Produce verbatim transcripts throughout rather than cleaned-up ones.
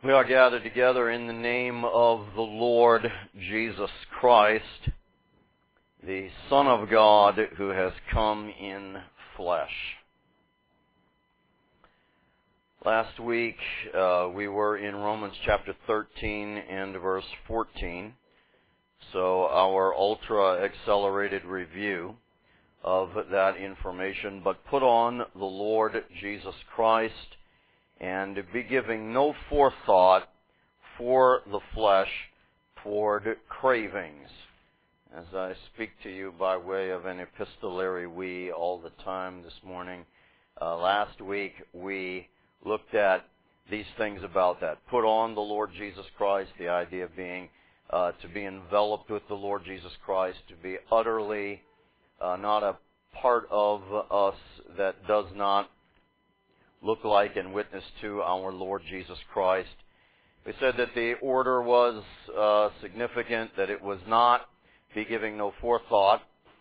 We are gathered together in the name of the Lord Jesus Christ, the Son of God who has come in flesh. Last week uh, we were in Romans chapter thirteen and verse fourteen, so our ultra-accelerated review of that information. But put on the Lord Jesus Christ, and be giving no forethought for the flesh toward cravings. As I speak to you by way of an epistolary we all the time this morning, uh, last week we looked at these things about that. Put on the Lord Jesus Christ, the idea being uh, to be enveloped with the Lord Jesus Christ, to be utterly uh, not a part of us that does not look like and witness to our Lord Jesus Christ. We said that the order was uh, significant, that it was not be giving no forethought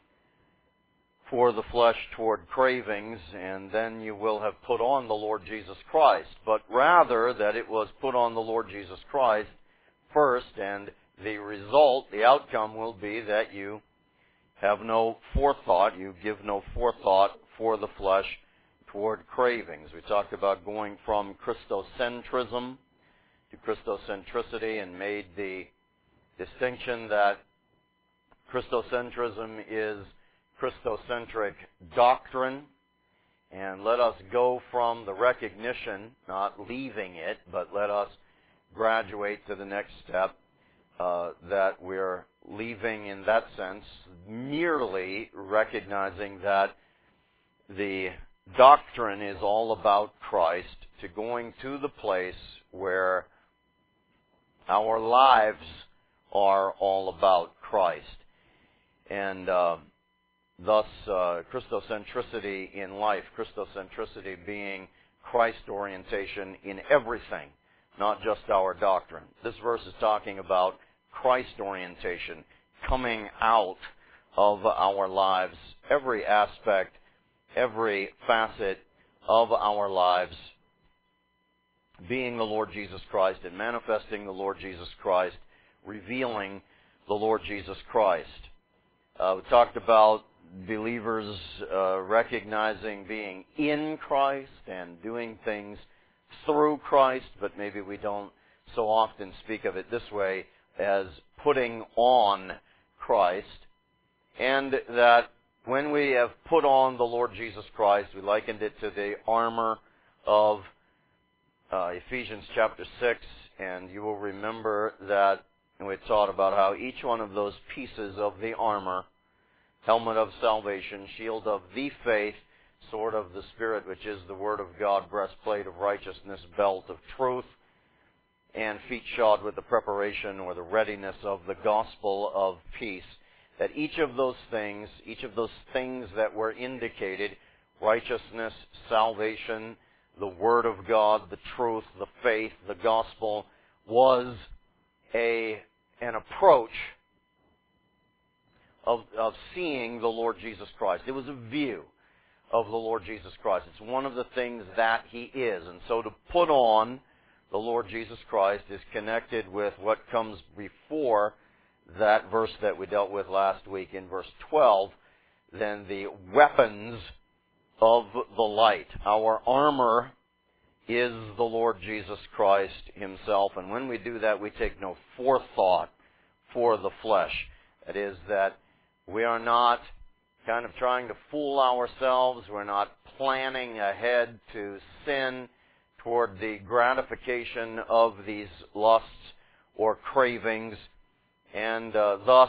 for the flesh toward cravings, and then you will have put on the Lord Jesus Christ, but rather that it was put on the Lord Jesus Christ first, and the result, the outcome will be that you have no forethought, you give no forethought for the flesh toward cravings. We talked about going from Christocentrism to Christocentricity and made the distinction that Christocentrism is Christocentric doctrine, and let us go from the recognition, not leaving it, but let us graduate to the next step, uh, that we're leaving in that sense, merely recognizing that the doctrine is all about Christ, to going to the place where our lives are all about Christ. And uh, thus, uh, Christocentricity in life, Christocentricity being Christ orientation in everything, not just our doctrine. This verse is talking about Christ orientation, coming out of our lives, every aspect, every facet of our lives being the Lord Jesus Christ and manifesting the Lord Jesus Christ, revealing the Lord Jesus Christ. Uh, we talked about believers uh, recognizing being in Christ and doing things through Christ, but maybe we don't so often speak of it this way as putting on Christ, and that when we have put on the Lord Jesus Christ, we likened it to the armor of uh, Ephesians chapter six, and you will remember that we taught about how each one of those pieces of the armor, helmet of salvation, shield of the faith, sword of the Spirit, which is the Word of God, breastplate of righteousness, belt of truth, and feet shod with the preparation or the readiness of the gospel of peace, that each of those things, each of those things that were indicated, righteousness, salvation, the Word of God, the truth, the faith, the gospel, was a an approach of, of seeing the Lord Jesus Christ. It was a view of the Lord Jesus Christ. It's one of the things that He is. And so to put on the Lord Jesus Christ is connected with what comes before that verse that we dealt with last week in verse twelve, then the weapons of the light. Our armor is the Lord Jesus Christ Himself, and when we do that, we take no forethought for the flesh. That is, that we are not kind of trying to fool ourselves, we're not planning ahead to sin toward the gratification of these lusts or cravings, and uh, thus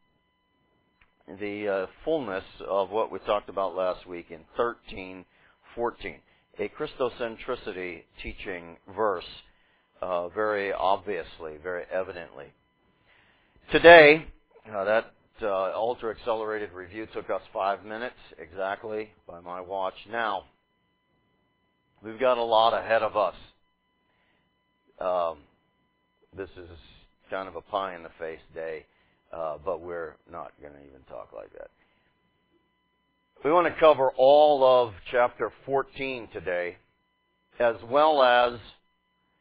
the uh, fullness of what we talked about last week in thirteen fourteen. A Christocentricity teaching verse, uh, very obviously, very evidently. Today, uh, that uh, ultra-accelerated review took us five minutes exactly by my watch. Now, we've got a lot ahead of us. Um, this is kind of a pie-in-the-face day, uh, but we're not going to even talk like that. We want to cover all of chapter fourteen today, as well as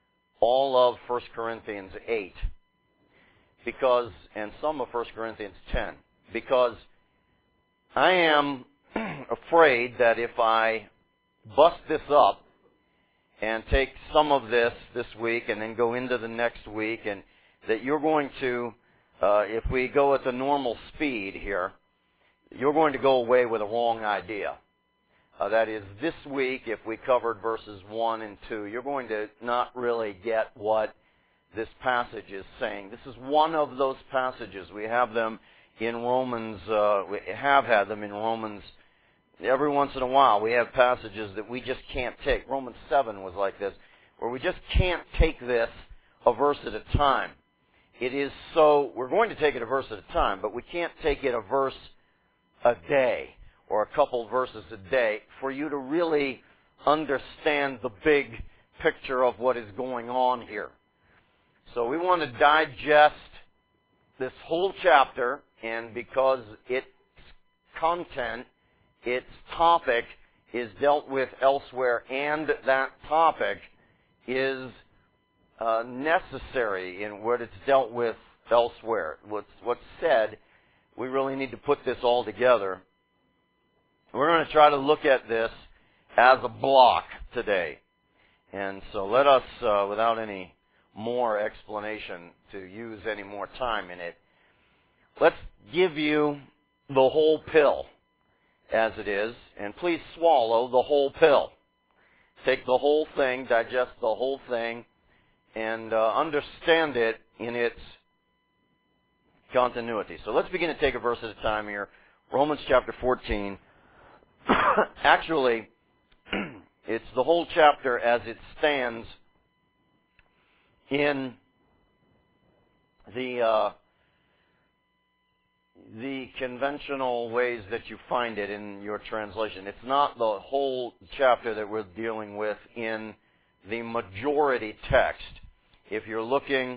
all of First Corinthians eight, because, and some of First Corinthians ten, because I am afraid that if I bust this up and take some of this this week and then go into the next week, and that you're going to, uh, if we go at the normal speed here, you're going to go away with a wrong idea. Uh, that is, this week, if we covered verses one and two, you're going to not really get what this passage is saying. This is one of those passages. We have them in Romans, uh, we have had them in Romans every once in a while. We have passages that we just can't take. Romans seven was like this, where we just can't take this a verse at a time. It is so, we're going to take it a verse at a time, but we can't take it a verse a day or a couple verses a day for you to really understand the big picture of what is going on here. So we want to digest this whole chapter, and because its content, its topic is dealt with elsewhere, and that topic is uh, necessary in what it's dealt with elsewhere. What's, what's said, we really need to put this all together. We're going to try to look at this as a block today. And so let us, uh, without any more explanation to use any more time in it, let's give you the whole pill as it is, and please swallow the whole pill. Take the whole thing, digest the whole thing, and uh, understand it in its continuity. So let's begin to take a verse at a time here. Romans chapter fourteen. Actually, it's the whole chapter as it stands in the uh, the conventional ways that you find it in your translation. It's not the whole chapter that we're dealing with in the majority text. If you're looking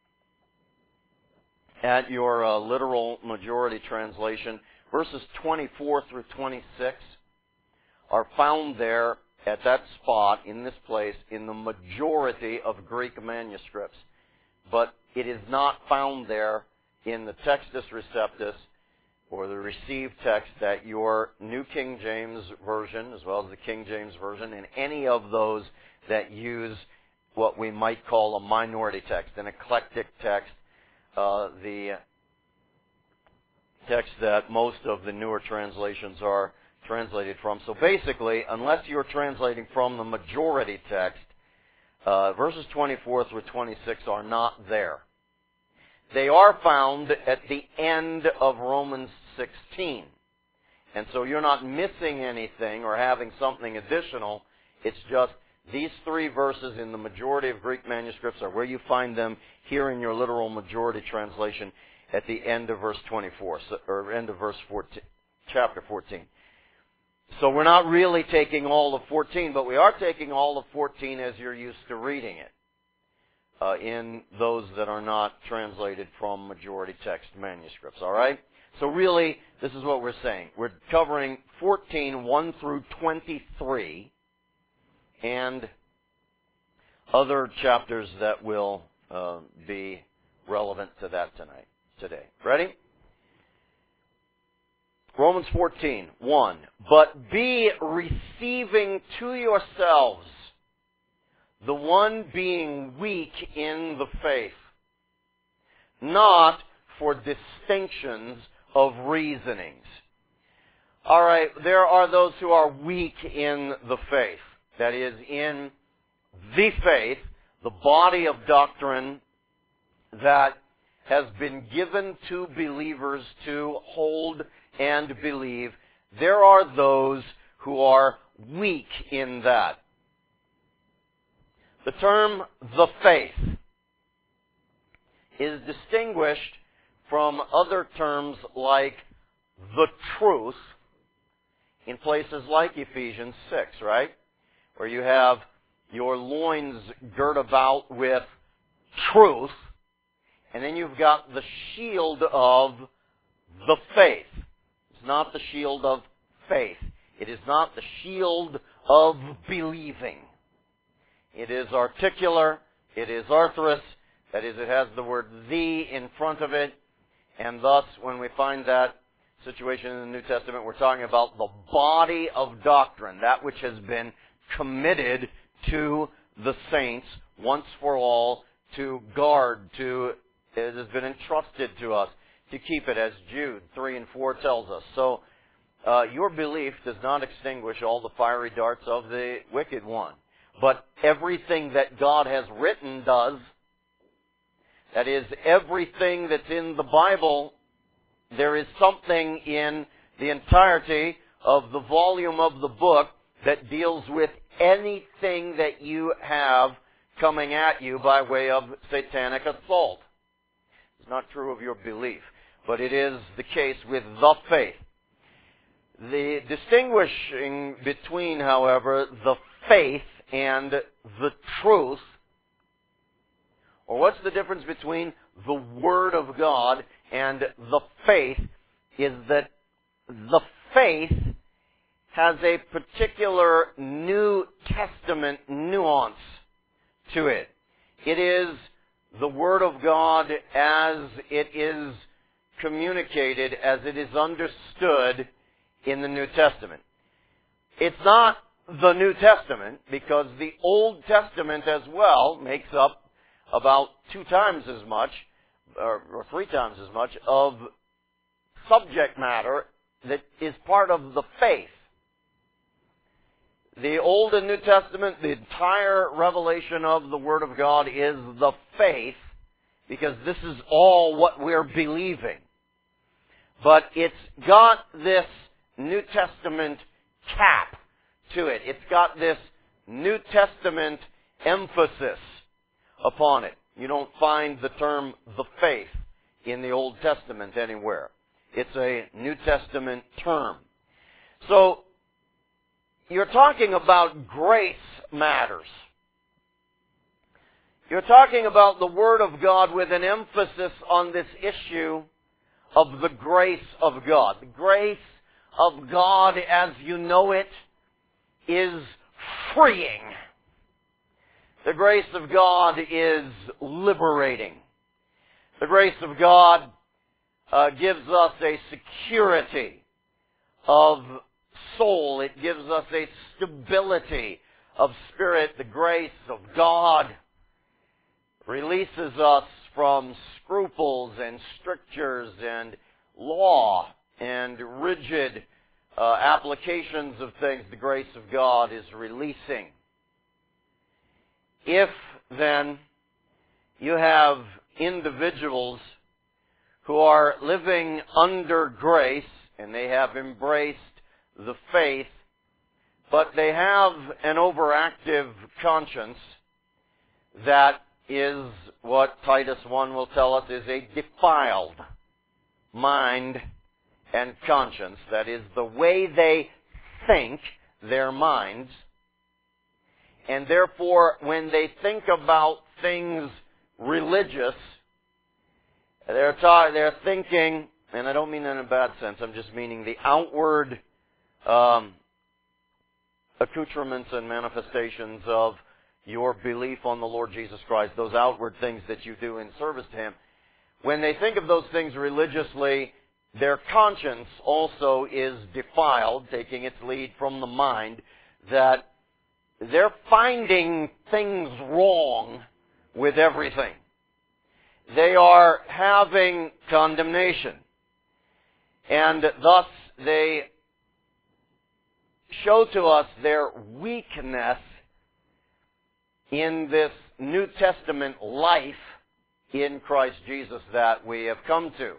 at your uh, literal majority translation, verses twenty-four through twenty-six are found there at that spot, in this place, in the majority of Greek manuscripts. But it is not found there in the Textus Receptus, or the received text that your New King James Version, as well as the King James Version, and any of those that use what we might call a minority text, an eclectic text, uh, the text that most of the newer translations are translated from. So basically, unless you're translating from the majority text, uh, verses twenty-four through twenty-six are not there. They are found at the end of Romans sixteen. And so you're not missing anything or having something additional. It's just these three verses in the majority of Greek manuscripts are where you find them here in your literal majority translation at the end of verse twenty-four, or end of verse fourteen, chapter fourteen. So we're not really taking all of fourteen, but we are taking all of fourteen as you're used to reading it uh, in those that are not translated from majority text manuscripts, all right? So really, this is what we're saying. We're covering fourteen, one through twenty-three, and other chapters that will uh, be relevant to that tonight, today. Ready? Romans fourteen, one. But be receiving to yourselves the one being weak in the faith, not for distinctions of reasonings. All right, there are those who are weak in the faith. That is, in the faith, the body of doctrine that has been given to believers to hold and believe. There are those who are weak in that. The term the faith is distinguished from other terms like the truth in places like Ephesians six, right? Where you have your loins girt about with truth, and then you've got the shield of the faith. It's not the shield of faith. It is not the shield of believing. It is articular. It is arthrous, that is, it has the word the in front of it, and thus, when we find that situation in the New Testament, we're talking about the body of doctrine, that which has been committed to the saints once for all, to guard, to, it has been entrusted to us to keep it, as Jude three and four tells us. So, uh, your belief does not extinguish all the fiery darts of the wicked one. But everything that God has written does. That is, everything that's in the Bible, there is something in the entirety of the volume of the book that deals with anything that you have coming at you by way of satanic assault. It's not true of your belief, but it is the case with the faith. The distinguishing between, however, the faith and the truth, or what's the difference between the Word of God and the faith, is that the faith has a particular New Testament nuance to it. It is the Word of God as it is communicated, as it is understood in the New Testament. It's not the New Testament, because the Old Testament as well makes up about two times as much, or, or three times as much, of subject matter that is part of the faith. The Old and New Testament, the entire revelation of the Word of God is the faith, because this is all what we're believing. But it's got this New Testament cap to it. It's got this New Testament emphasis upon it. You don't find the term the faith in the Old Testament anywhere. It's a New Testament term. So, you're talking about grace matters. You're talking about the Word of God with an emphasis on this issue of the grace of God. The grace of God as you know it is freeing. The grace of God is liberating. The grace of God uh, gives us a security of soul. It gives us a stability of spirit. The grace of God releases us from scruples and strictures and law and rigid uh, applications of things. The grace of God is releasing. If, then, you have individuals who are living under grace and they have embraced the faith, but they have an overactive conscience, that is what Titus one will tell us is a defiled mind and conscience. That is the way they think, their minds. And therefore, when they think about things religious, they're, ta- they're thinking, and I don't mean in a bad sense, I'm just meaning the outward um, accoutrements and manifestations of your belief on the Lord Jesus Christ, those outward things that you do in service to Him. When they think of those things religiously, their conscience also is defiled, taking its lead from the mind, that they're finding things wrong with everything. They are having condemnation. And thus they show to us their weakness in this New Testament life in Christ Jesus that we have come to.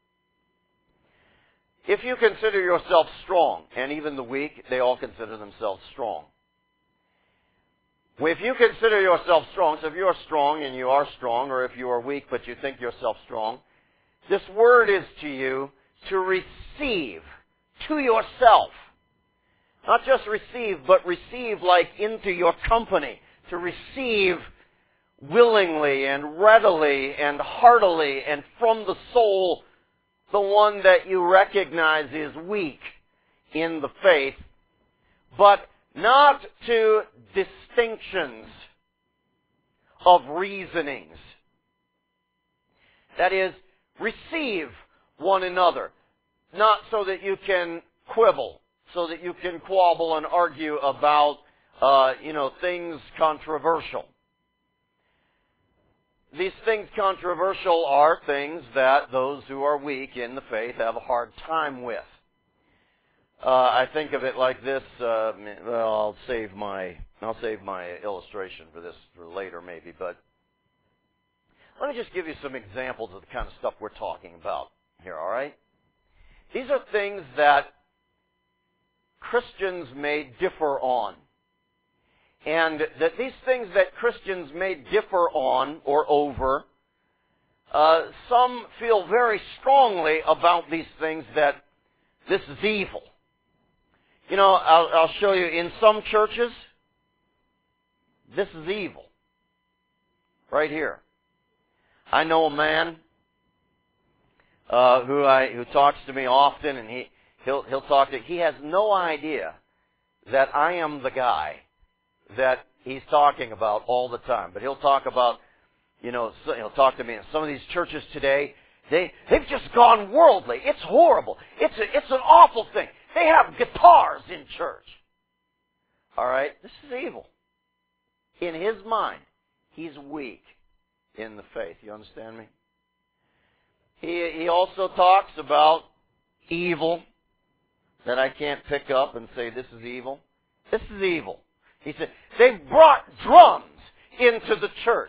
If you consider yourself strong, and even the weak, they all consider themselves strong. If you consider yourself strong, so if you are strong and you are strong, or if you are weak but you think yourself strong, this word is to you to receive to yourself. Not just receive, but receive like into your company. To receive willingly and readily and heartily and from the soul the one that you recognize is weak in the faith, but not to distinctions of reasonings. That is, receive one another, not so that you can quibble, so that you can quabble and argue about, uh, you know, things controversial. These things controversial are things that those who are weak in the faith have a hard time with. Uh, I think of it like this. Uh, well, I'll save my I'll save my illustration for this for later, maybe. But let me just give you some examples of the kind of stuff we're talking about here. All right? These are things that Christians may differ on, and that these things that Christians may differ on or over, uh, some feel very strongly about these things that this is evil. You know, I'll, I'll show you, in some churches, this is evil. Right here. I know a man uh, who I who talks to me often, and he he'll he'll talk to. He has no idea that I am the guy that he's talking about all the time. But he'll talk about, you know, so he'll talk to me. And some of these churches today, they they've just gone worldly. It's horrible. It's a, it's an awful thing. They have guitars in church. All right? This is evil. In his mind, he's weak in the faith. You understand me? He, he also talks about evil that I can't pick up and say this is evil. This is evil. He said, they've brought drums into the church.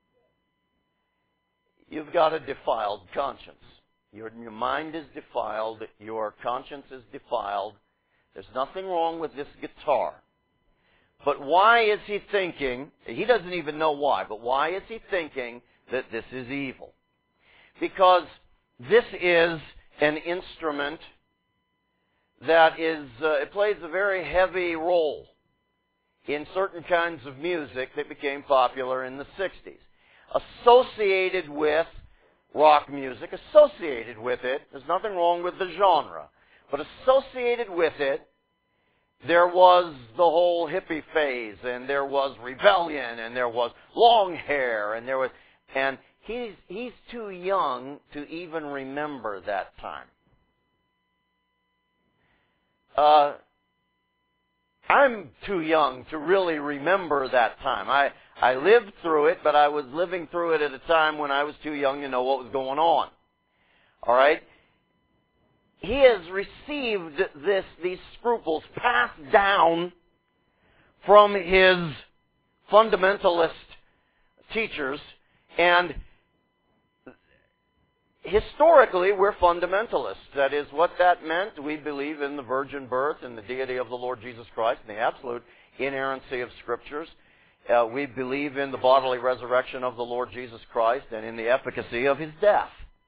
You've got a defiled conscience. Your, your mind is defiled. Your conscience is defiled. There's nothing wrong with this guitar. But why is he thinking, he doesn't even know why, but why is he thinking that this is evil? Because this is an instrument that is, uh, it plays a very heavy role in certain kinds of music that became popular in the sixties. Associated with rock music, associated with it, there's nothing wrong with the genre, but associated with it, there was the whole hippie phase, and there was rebellion, and there was long hair, and there was, and he's he's too young to even remember that time. Uh, I'm too young to really remember that time. I I lived through it, but I was living through it at a time when I was too young to know what was going on. All right? He has received this, these scruples passed down from his fundamentalist teachers, and historically we're fundamentalists. That is, what that meant, we believe in the virgin birth and the deity of the Lord Jesus Christ and the absolute inerrancy of Scriptures. Uh, we believe in the bodily resurrection of the Lord Jesus Christ and in the efficacy of His death.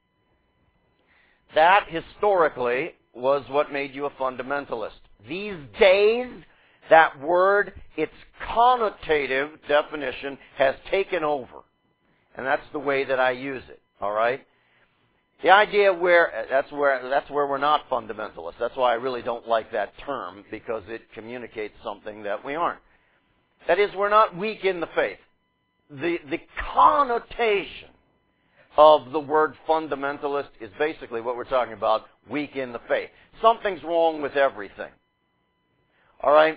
That, historically, was what made you a fundamentalist. These days, that word, its connotative definition, has taken over. And that's the way that I use it, all right? The idea where, that's where, that's where we're not fundamentalists. That's why I really don't like that term, because it communicates something that we aren't. That is, we're not weak in the faith. The, the connotation of the word fundamentalist is basically what we're talking about, weak in the faith. Something's wrong with everything. All right?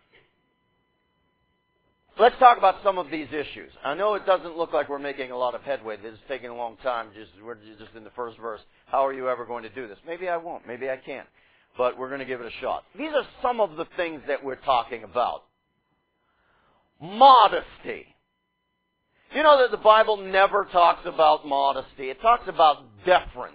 Let's talk about some of these issues. I know it doesn't look like we're making a lot of headway. This is taking a long time. Just, we're just in the first verse. How are you ever going to do this? Maybe I won't. Maybe I can't. But we're going to give it a shot. These are some of the things that we're talking about. Modesty. You know that the Bible never talks about modesty. It talks about deference.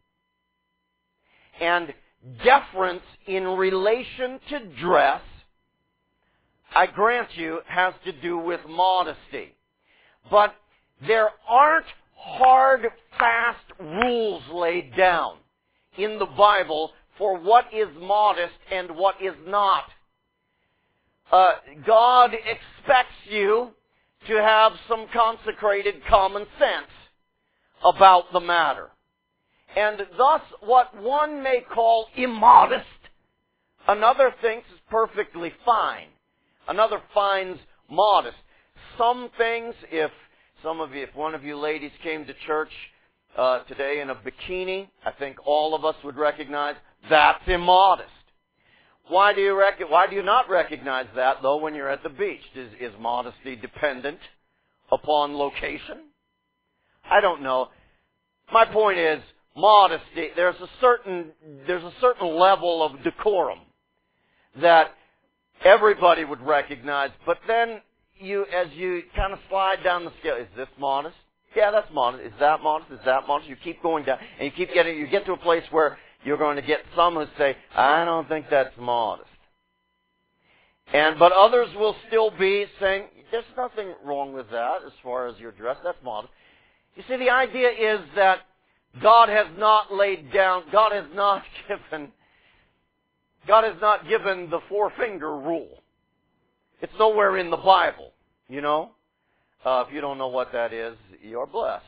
And deference in relation to dress, I grant you, has to do with modesty. But there aren't hard, fast rules laid down in the Bible for what is modest and what is not. Uh, God expects you to have some consecrated common sense about the matter. And thus, what one may call immodest, another thinks is perfectly fine. Another finds modest. Some things, if some of you, if one of you ladies came to church uh, today in a bikini, I think all of us would recognize that's immodest. Why do you rec- Why do you not recognize that, though, when you're at the beach? Is, is modesty dependent upon location? I don't know. My point is, modesty, there's a certain, there's a certain level of decorum that everybody would recognize, but then you, as you kind of slide down the scale, is this modest? Yeah, that's modest. Is that modest? Is that modest? You keep going down, and you keep getting, you get to a place where you're going to get some who say, I don't think that's modest. And, but others will still be saying, there's nothing wrong with that as far as your dress. That's modest. You see, the idea is that God has not laid down, God has not given, God has not given the four-finger rule. It's nowhere in the Bible, you know. Uh, if you don't know what that is, you're blessed.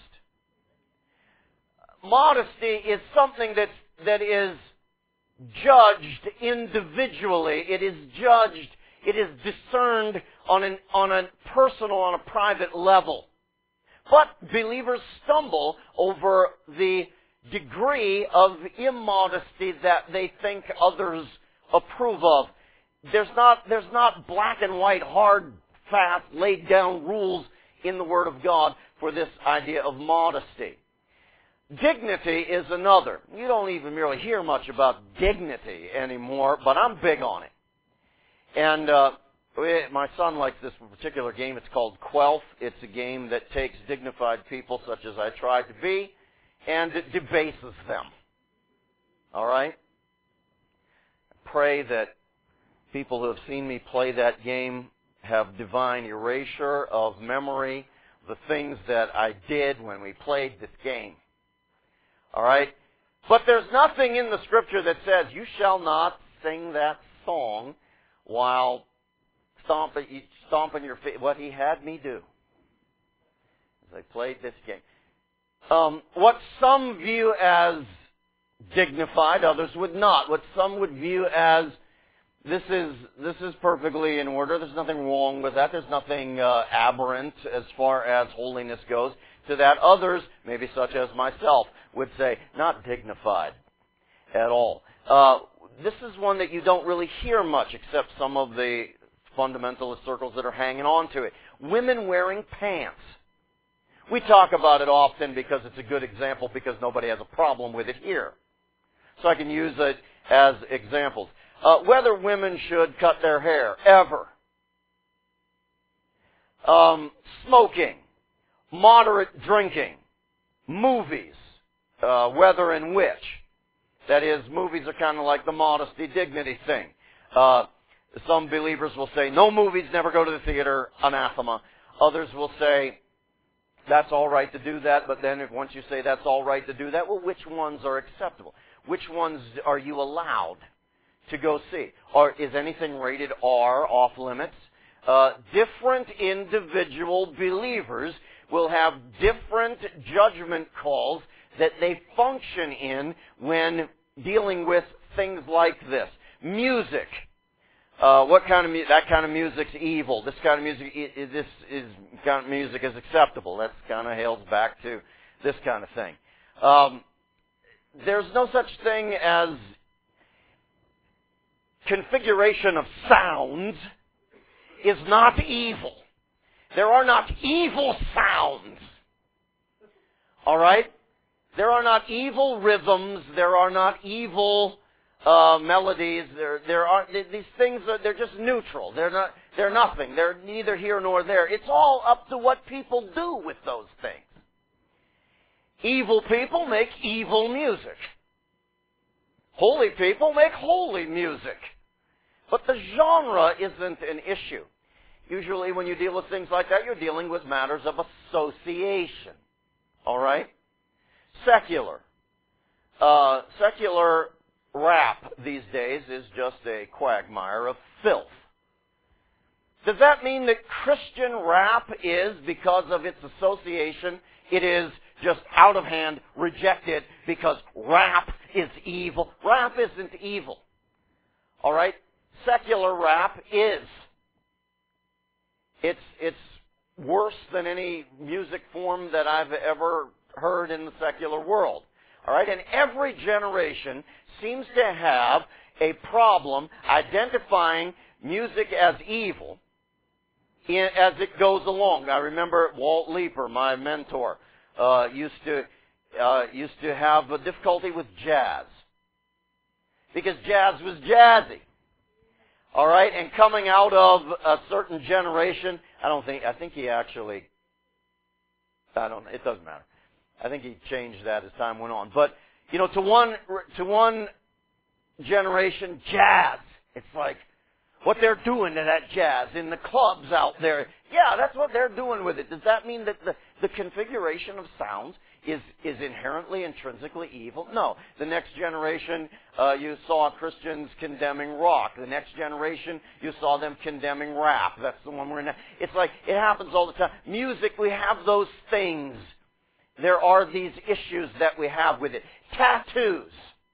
Modesty is something that's, that is judged individually. It is judged, it is discerned on an, on a personal, on a private level. But believers stumble over the degree of immodesty that they think others approve of. There's not, there's not black and white, hard, fast, laid down rules in the Word of God for this idea of modesty. Dignity is another. You don't even really hear much about dignity anymore, but I'm big on it. And uh, my son likes this particular game. It's called Quelf. It's a game that takes dignified people, such as I try to be, and it debases them. All right? I pray that people who have seen me play that game have divine erasure of memory, the things that I did when we played this game. All right? But there's nothing in the Scripture that says, you shall not sing that song while stomping, stomping your feet. What he had me do as I played this game. Um, what some view as dignified, others would not. What some would view as This is this is perfectly in order. There's nothing wrong with that. There's nothing uh, aberrant as far as holiness goes. To that, others, maybe such as myself, would say, not dignified at all. Uh, this is one that you don't really hear much, except some of the fundamentalist circles that are hanging on to it. Women wearing pants. We talk about it often because it's a good example, because nobody has a problem with it here. So I can use it as examples. Uh, whether women should cut their hair, ever. Um, smoking. Moderate drinking. Movies. Uh, whether and which. That is, movies are kind of like the modesty, dignity thing. Uh, some believers will say, no movies, never go to the theater, anathema. Others will say, that's all right to do that, but then if once you say that's all right to do that, well, which ones are acceptable? Which ones are you allowed to go see? Or is anything rated R off limits? Uh, different individual believers will have different judgment calls that they function in when dealing with things like this. Music. Uh, what kind of mu- that kind of music's evil. This kind of music, is, this is kind of music is acceptable. That kind of hails back to this kind of thing. Um, there's no such thing as configuration of sounds is not evil. There are not evil sounds. All right? There are not evil rhythms. There are not evil uh, melodies. There, there are these things. Are, they're just neutral. They're not. They're nothing. They're neither here nor there. It's all up to what people do with those things. Evil people make evil music. Holy people make holy music. But the genre isn't an issue. Usually when you deal with things like that, you're dealing with matters of association. All right? Secular. Uh, secular rap these days is just a quagmire of filth. Does that mean that Christian rap is, because of its association, it is just out of hand, rejected because rap is evil? Rap isn't evil. All right? Secular rap is. It's, it's worse than any music form that I've ever heard in the secular world. All right? And every generation seems to have a problem identifying music as evil in, as it goes along. I remember Walt Leeper, my mentor, uh, used to uh, used to have a difficulty with jazz because jazz was jazzy. All right, and coming out of a certain generation, I don't think I think he actually I don't it doesn't matter. I think he changed that as time went on. But you know, to one to one generation, jazz. It's like what they're doing to that jazz in the clubs out there. Yeah, that's what they're doing with it. Does that mean that the, the configuration of sounds is, is inherently, intrinsically evil? No. The next generation, uh, you saw Christians condemning rock. The next generation, you saw them condemning rap. That's the one we're in. It's like, it happens all the time. Music, we have those things. There are these issues that we have with it. Tattoos.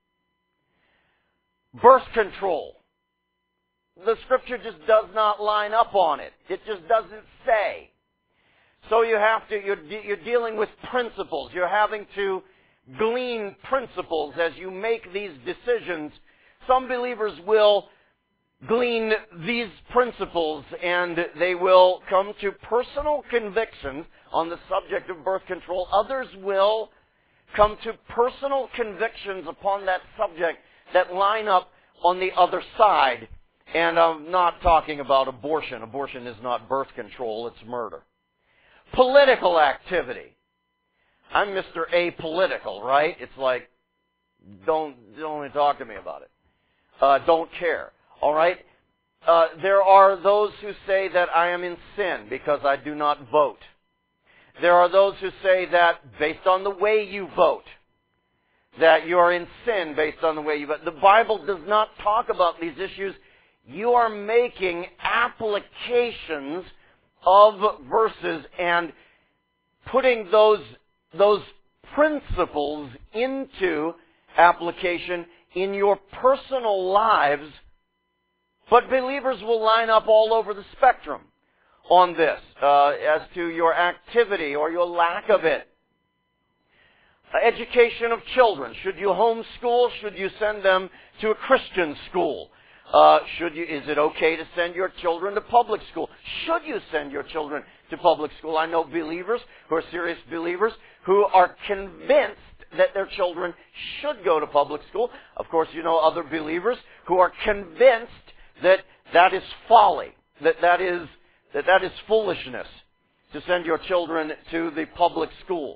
Birth control. The Scripture just does not line up on it. It just doesn't say. So you have to, you're, de- you're dealing with principles. You're having to glean principles as you make these decisions. Some believers will glean these principles and they will come to personal convictions on the subject of birth control. Others will come to personal convictions upon that subject that line up on the other side. And I'm not talking about abortion. Abortion is not birth control, it's murder. Political activity. I'm Mister Apolitical, right? It's like, don't, don't even talk to me about it. Uh, don't care. All right? Uh, there are those who say that I am in sin because I do not vote. There are those who say that based on the way you vote, that you are in sin based on the way you vote. The Bible does not talk about these issues. You are making applications of verses and putting those, those principles into application in your personal lives. But believers will line up all over the spectrum on this uh, as to your activity or your lack of it. Education of children. Should you homeschool? Should you send them to a Christian school? Uh, should you, is it okay to send your children to public school? Should you send your children to public school? I know believers who are serious believers who are convinced that their children should go to public school. Of course, you know other believers who are convinced that that is folly, that that is, that that is foolishness to send your children to the public school.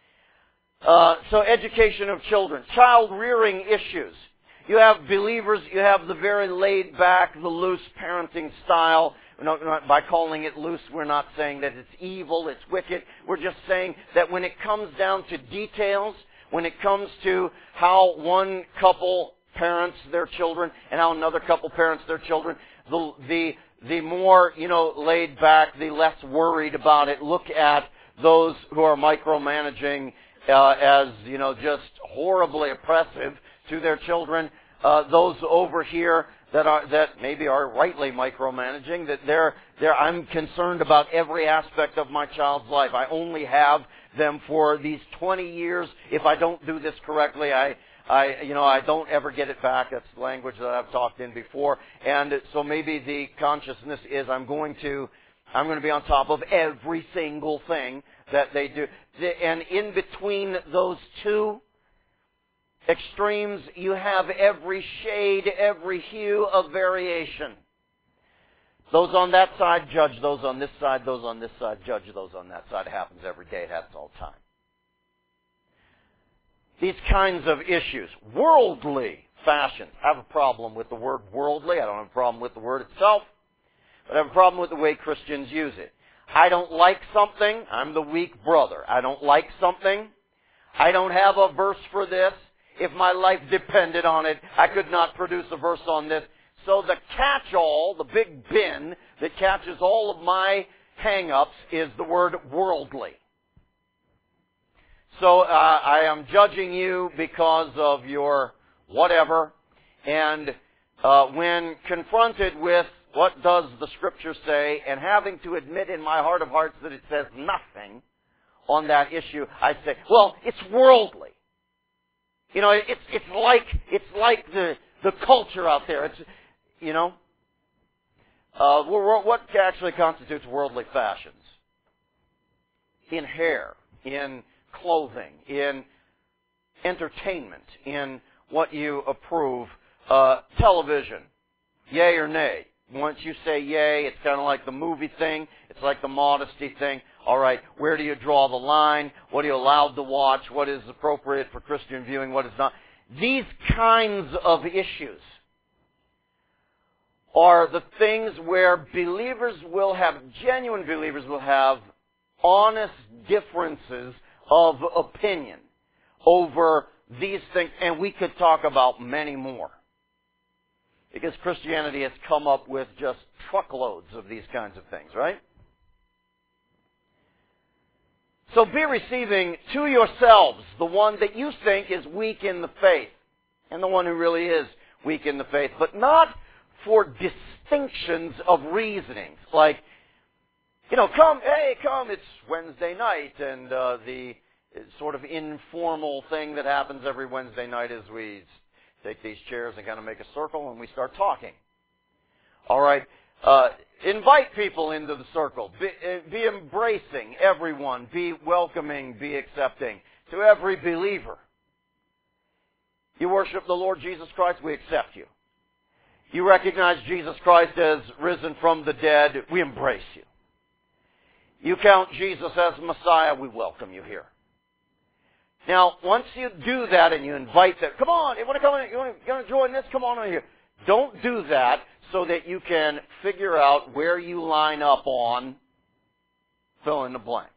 Uh, so education of children, child rearing issues. You have believers, you have the very laid back, the loose parenting style. Not, not, by calling it loose, we're not saying that it's evil, it's wicked. We're just saying that when it comes down to details, when it comes to how one couple parents their children and how another couple parents their children, the, the, the more, you know, laid back, the less worried about it. Look at those who are micromanaging uh, as, you know, just horribly oppressive to their children, uh, those over here that are that maybe are rightly micromanaging, that they're they're I'm concerned about every aspect of my child's life. I only have them for these twenty years. If I don't do this correctly, I I you know I don't ever get it back. That's language that I've talked in before. And so maybe the consciousness is I'm going to I'm going to be on top of every single thing that they do. And in between those two extremes, you have every shade, every hue of variation. Those on that side judge those on this side, those on this side judge those on that side. It happens every day, it happens all the time. These kinds of issues, worldly fashions. I have a problem with the word worldly. I don't have a problem with the word itself, but I have a problem with the way Christians use it. I don't like something, I'm the weak brother. I don't like something, I don't have a verse for this. If my life depended on it, I could not produce a verse on this. So the catch-all, the big bin that catches all of my hang-ups is the word worldly. So uh, I am judging you because of your whatever. And uh, when confronted with what does the Scripture say? And having to admit in my heart of hearts that it says nothing on that issue, I say, well, it's worldly. You know, it's it's like it's like the the culture out there. It's, you know, uh, what actually constitutes worldly fashions? In hair, in clothing, in entertainment, in what you approve. Uh, television, yay or nay? Once you say yay, it's kind of like the movie thing. It's like the modesty thing. All right, where do you draw the line? What are you allowed to watch? What is appropriate for Christian viewing? What is not? These kinds of issues are the things where believers will have, genuine believers will have honest differences of opinion over these things. And we could talk about many more. Because Christianity has come up with just truckloads of these kinds of things, right? So be receiving to yourselves the one that you think is weak in the faith, and the one who really is weak in the faith, but not for distinctions of reasonings. Like, you know, come, hey, come, it's Wednesday night, and uh, the sort of informal thing that happens every Wednesday night is we take these chairs and kind of make a circle and we start talking. All right. Uh, invite people into the circle. Be, uh, be embracing everyone. Be welcoming. Be accepting to every believer. You worship the Lord Jesus Christ, we accept you. You recognize Jesus Christ as risen from the dead, we embrace you. You count Jesus as Messiah, we welcome you here. Now, once you do that and you invite them, come on, you want to come in, you want to, you want to join this? Come on over here. Don't do that so that you can figure out where you line up on fill in the blank.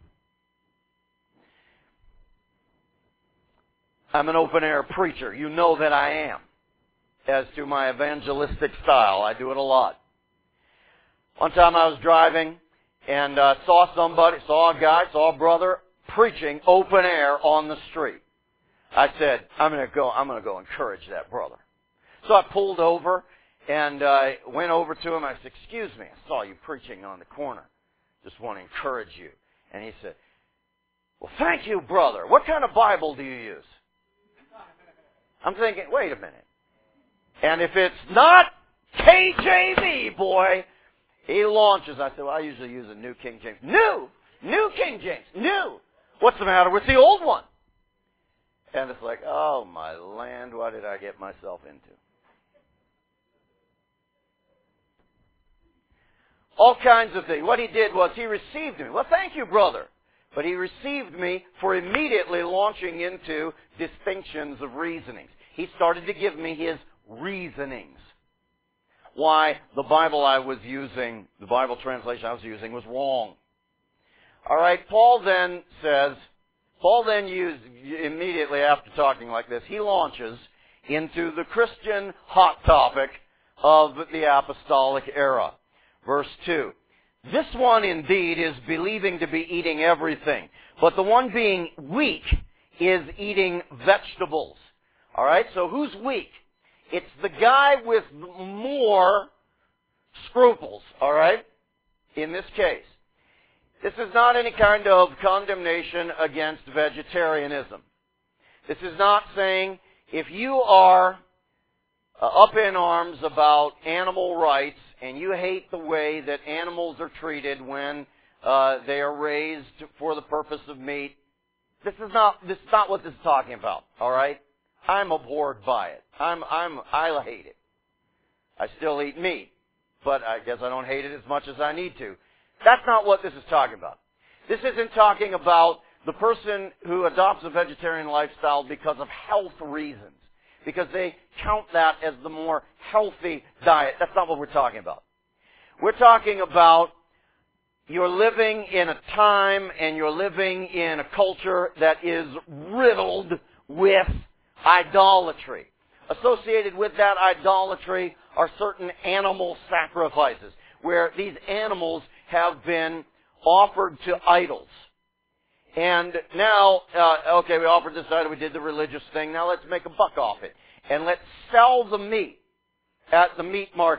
I'm an open-air preacher. You know that I am. As to my evangelistic style, I do it a lot. One time I was driving and uh, saw somebody, saw a guy, saw a brother preaching open air on the street. I said, I'm going to go, I'm going to go encourage that brother. So I pulled over and I uh, went over to him. I said, excuse me, I saw you preaching on the corner. Just want to encourage you. And he said, well, thank you, brother. What kind of Bible do you use? I'm thinking, wait a minute. And if it's not K J V, boy, he launches. I said, well, I usually use a New King James. New! New King James! New! What's the matter with the old one? And it's like, oh, my land, what did I get myself into? All kinds of things. What he did was he received me. Well, thank you, brother. But he received me for immediately launching into distinctions of reasonings. He started to give me his reasonings. Why the Bible I was using, the Bible translation I was using was wrong. All right, Paul then says, Paul then used, immediately after talking like this, he launches into the Christian hot topic of the apostolic era. Verse two. This one indeed is believing to be eating everything, but the one being weak is eating vegetables. All right, so who's weak? It's the guy with more scruples, all right, in this case. This is not any kind of condemnation against vegetarianism. This is not saying if you are uh, up in arms about animal rights and you hate the way that animals are treated when uh, they are raised for the purpose of meat, this is not this is not what this is talking about, all right? I'm abhorred by it. I'm I'm I hate it. I still eat meat, but I guess I don't hate it as much as I need to. That's not what this is talking about. This isn't talking about the person who adopts a vegetarian lifestyle because of health reasons, because they count that as the more healthy diet. That's not what we're talking about. We're talking about you're living in a time and you're living in a culture that is riddled with idolatry. Associated with that idolatry are certain animal sacrifices, where these animals have been offered to idols. And now, uh, okay, we offered this idol, we did the religious thing, now let's make a buck off it. And let's sell the meat at the meat market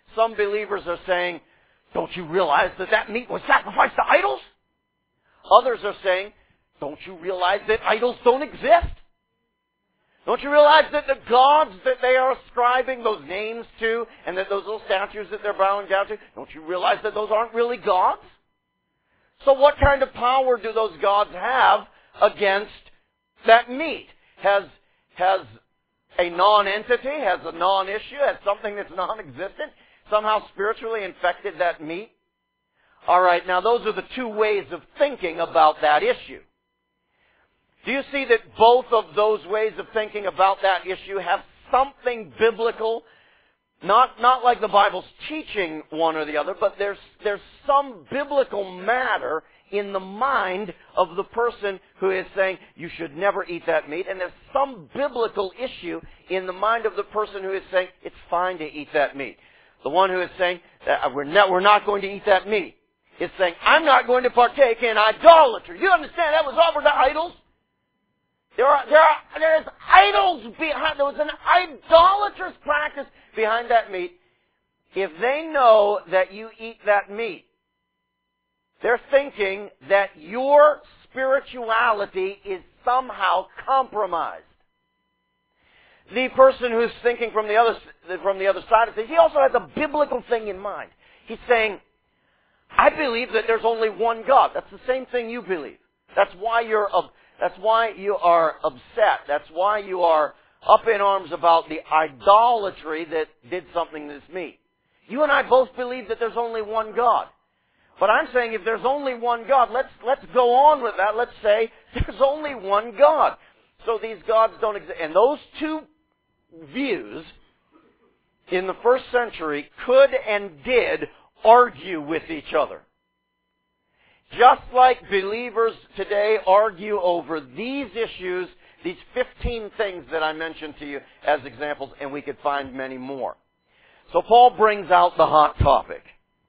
some believers are saying, don't you realize that that meat was sacrificed to idols? Others are saying, don't you realize that idols don't exist? Don't you realize that the gods that they are ascribing those names to, and that those little statues that they're bowing down to, don't you realize that those aren't really gods? So what kind of power do those gods have against that meat? Has, has a non-entity, has a non-issue, has something that's non-existent somehow spiritually infected that meat? All right, now those are the two ways of thinking about that issue. Do you see that both of those ways of thinking about that issue have something biblical? Not, not like the Bible's teaching one or the other, but there's, there's some biblical matter in the mind of the person who is saying, you should never eat that meat. And there's some biblical issue in the mind of the person who is saying, it's fine to eat that meat. The one who is saying, we're not, we're not going to eat that meat, is saying, I'm not going to partake in idolatry. You understand that was offered to idols? There are, there are, there's idols behind, there was an idolatrous practice behind that meat. If they know that you eat that meat, they're thinking that your spirituality is somehow compromised. The person who's thinking from the other, from the other side of things, he also has a biblical thing in mind. He's saying, I believe that there's only one God. That's the same thing you believe. That's why you're, that's why you are upset. That's why you are up in arms about the idolatry that did something to this meat. You and I both believe that there's only one God. But I'm saying if there's only one God, let's, let's go on with that. Let's say there's only one God. So these gods don't exist. And those two views in the first century could and did argue with each other. Just like believers today argue over these issues, these fifteen things that I mentioned to you as examples, and we could find many more. So Paul brings out the hot topic.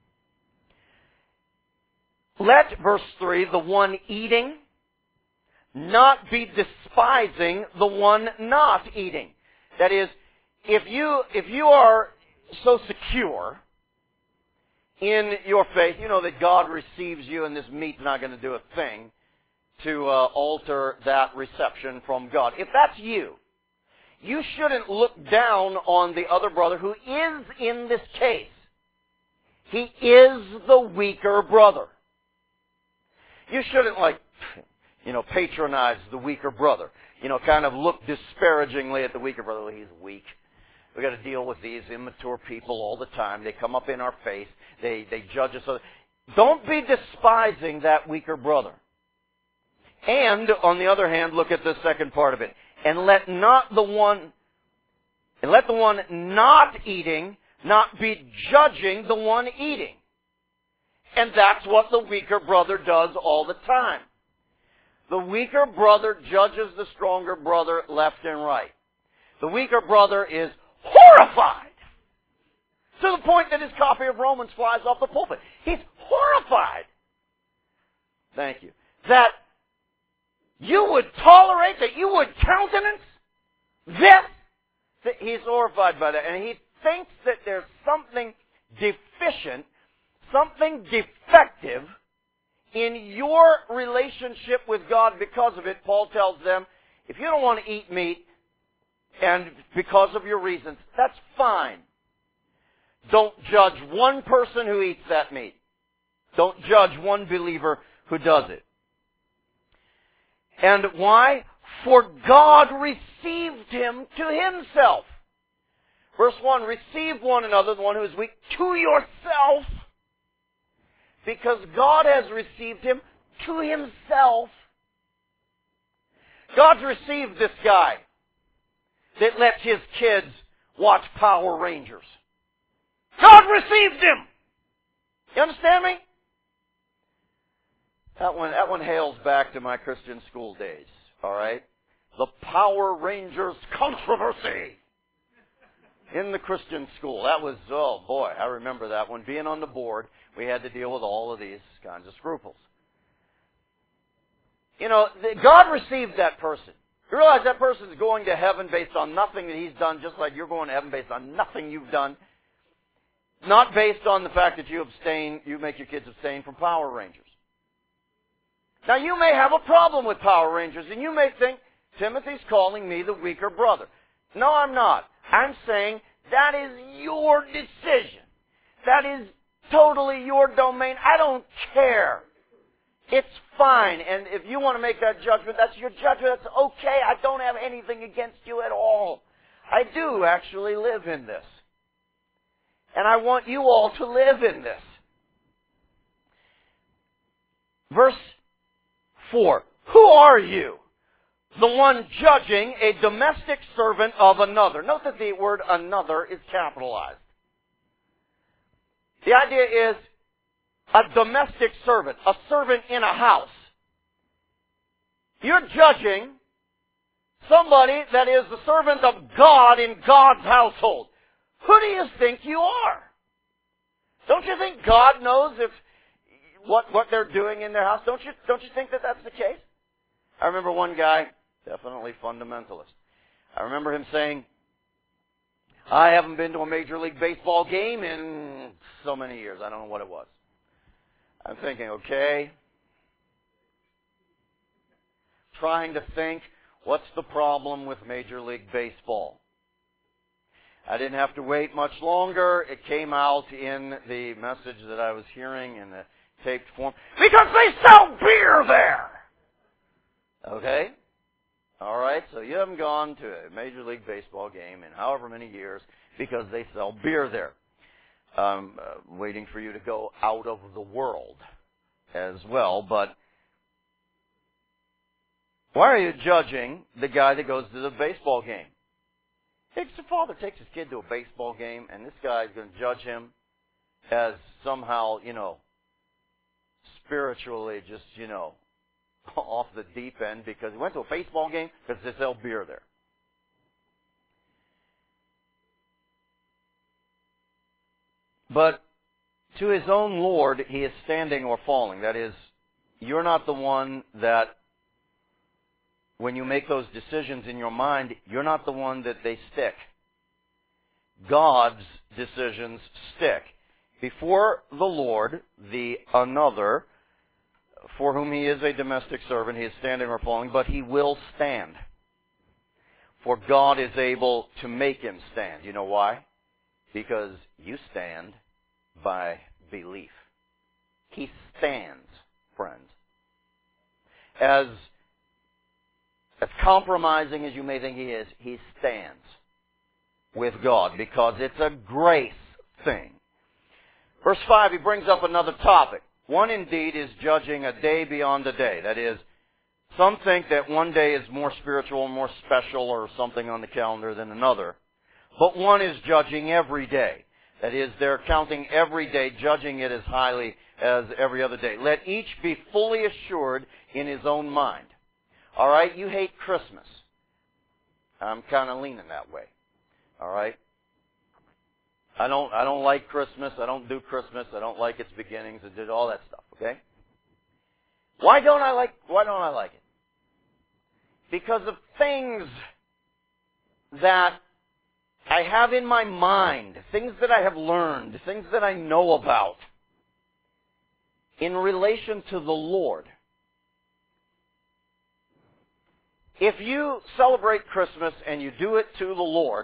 Let, verse three, the one eating not be despising the one not eating. That is, if you, if you are so secure in your faith, you know that God receives you and this meat's not going to do a thing to uh, alter that reception from God. If that's you, you shouldn't look down on the other brother who is in this case. He is the weaker brother. You shouldn't, like, you know, patronize the weaker brother. You know, kind of look disparagingly at the weaker brother. Well, he's weak. We've got to deal with these immature people all the time. They come up in our face. They, they judge us. Don't be despising that weaker brother. And, on the other hand, look at the second part of it. And let not the one, and let the one not eating not be judging the one eating. And that's what the weaker brother does all the time. The weaker brother judges the stronger brother left and right. The weaker brother is horrified to the point that his copy of Romans flies off the pulpit. He's horrified. Thank you. That you would tolerate, that you would countenance this. That he's horrified by that. And he thinks that there's something deficient, something defective in your relationship with God because of it. Paul tells them, if you don't want to eat meat, and because of your reasons, that's fine. Don't judge one person who eats that meat. Don't judge one believer who does it. And why? For God received him to himself. Verse one, receive one another, the one who is weak, to yourself, because God has received him to himself. God's received this guy that lets his kids watch Power Rangers. God received him! You understand me? That one, that one hails back to my Christian school days, all right? The Power Rangers controversy in the Christian school. That was, oh boy, I remember that one. Being on the board, we had to deal with all of these kinds of scruples. You know, God received that person. You realize that person is going to heaven based on nothing that he's done, just like you're going to heaven based on nothing you've done. not based on the fact that you abstain, you make your kids abstain from Power Rangers. Now, you may have a problem with Power Rangers, and you may think, Timothy's calling me the weaker brother. No, I'm not. I'm saying that is your decision. That is totally your domain. I don't care. It's fine. And if you want to make that judgment, that's your judgment. That's okay. I don't have anything against you at all. I do actually live in this. And I want you all to live in this. Verse four. Who are you? The one judging a domestic servant of another. Note that the word another is capitalized. The idea is a domestic servant, a servant in a house. You're judging somebody that is the servant of God in God's household. Who do you think you are? Don't you think God knows if what what they're doing in their house? Don't you don't you think that that's the case? I remember one guy, definitely fundamentalist. I remember him saying, I haven't been to a Major League Baseball game in so many years. I don't know what it was. I'm thinking, okay, trying to think, what's the problem with Major League Baseball? I didn't have to wait much longer. It came out in the message that I was hearing in the taped form. Because they sell beer there! Okay? All right, so you haven't gone to a Major League Baseball game in however many years because they sell beer there. I'm uh, waiting for you to go out of the world as well, but why are you judging the guy that goes to the baseball game? If the father takes his kid to a baseball game and this guy's going to judge him as somehow, you know, spiritually just, you know, off the deep end because he went to a baseball game because they sell beer there. But to his own Lord, he is standing or falling. That is, you're not the one that, when you make those decisions in your mind, you're not the one that they stick. God's decisions stick. Before the Lord, the another, for whom he is a domestic servant, he is standing or falling, but he will stand. For God is able to make him stand. You know why? Because you stand by belief. He stands, friends. As, as compromising as you may think he is, he stands with God because it's a grace thing. Verse five, he brings up another topic. One indeed is judging a day beyond a day. That is, some think that one day is more spiritual, more special, or something on the calendar than another. But one is judging every day. That is, they're counting every day, judging it as highly as every other day. Let each be fully assured in his own mind. All right, you hate Christmas. I'm kind of leaning that way. All right? I don't I don't like Christmas. I don't do Christmas. I don't like its beginnings. I did all that stuff, okay? Why don't I like why don't I like it? Because of things that I have in my mind, things that I have learned, things that I know about in relation to the Lord. If you celebrate Christmas and you do it to the Lord,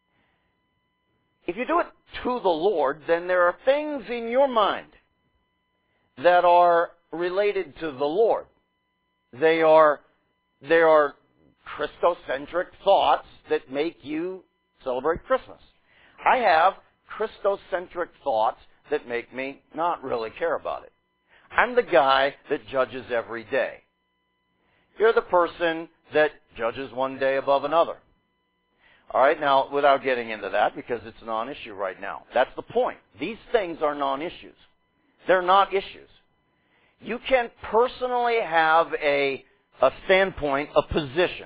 if you do it to the Lord, then there are things in your mind that are related to the Lord. They are, they are Christocentric thoughts that make you celebrate Christmas. I have Christocentric thoughts that make me not really care about it. I'm the guy that judges every day. You're the person that judges one day above another. All right, now, without getting into that, because it's a non-issue right now. That's the point. These things are non-issues. They're not issues. You can personally have a, a standpoint, a position.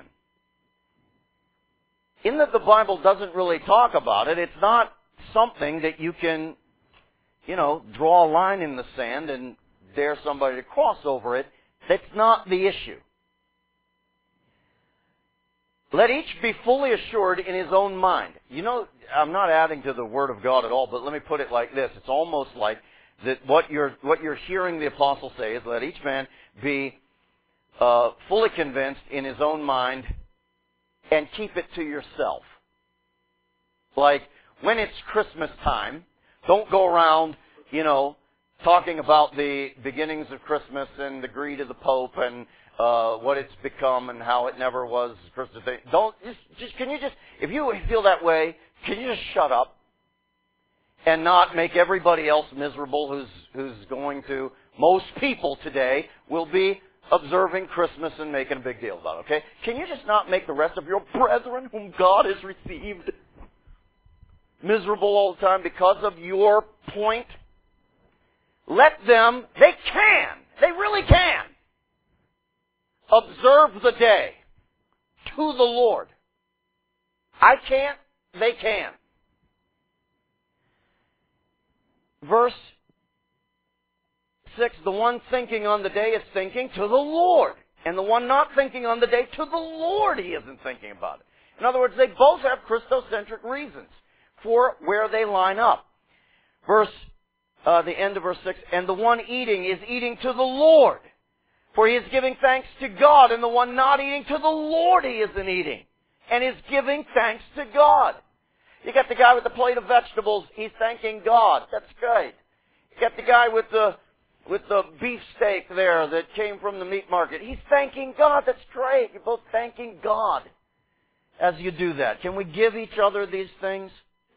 In that the Bible doesn't really talk about it, it's not something that you can, you know, draw a line in the sand and dare somebody to cross over it. That's not the issue. Let each be fully assured in his own mind. You know, I'm not adding to the Word of God at all, but let me put it like this. It's almost like that what you're, what you're hearing the apostle say is, let each man be uh, fully convinced in his own mind and keep it to yourself. Like, when it's Christmas time, don't go around, you know, talking about the beginnings of Christmas and the greed of the Pope and uh, what it's become and how it never was Christmas Day. Don't, just, just, can you just, if you feel that way, can you just shut up and not make everybody else miserable who's, who's going to, most people today will be observing Christmas and making a big deal about it, okay? Can you just not make the rest of your brethren whom God has received miserable all the time because of your point? Let them, they can, they really can, observe the day to the Lord. I can't, they can. Verse six, the one thinking on the day is thinking to the Lord. And the one not thinking on the day, to the Lord he isn't thinking about it. In other words, they both have Christocentric reasons for where they line up. Verse, uh, the end of verse six, and the one eating is eating to the Lord, for he is giving thanks to God, and the one not eating, to the Lord he isn't eating, and is giving thanks to God. You got the guy with the plate of vegetables, he's thanking God. That's great. You got the guy with the with the beef steak there that came from the meat market. He's thanking God. That's great. You're both thanking God as you do that. Can we give each other these things?